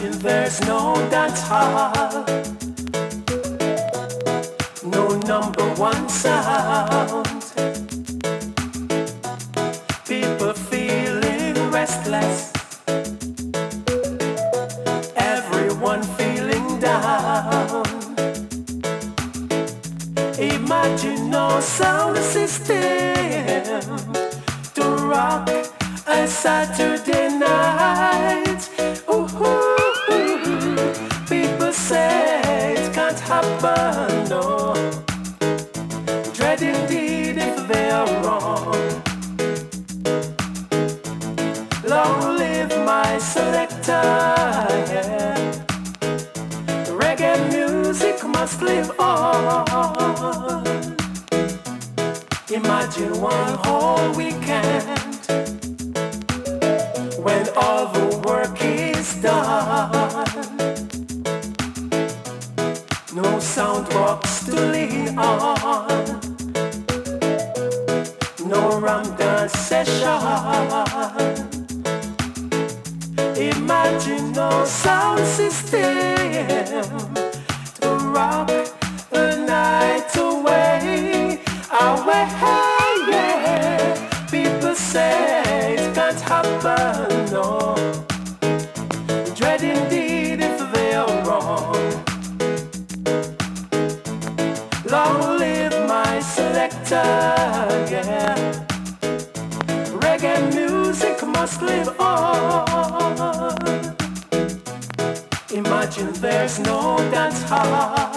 Imagine there's no dance hall, no number one sound. People feeling restless, everyone feeling down. Imagine no sound system to rock a Saturday night. Ooh, people say it can't happen, no. Dread indeed if they are wrong. Long live my selector, yeah. Reggae music must live on. Imagine one whole weekend when all the work is done. No sound box to lean on, no ram dance session. Imagine no sound system to rock the night away, away, yeah. People say it can't happen, no. Dread indeed if they are wrong. Long live my selector, yeah. Reggae music must live on. Imagine there's no dance hall,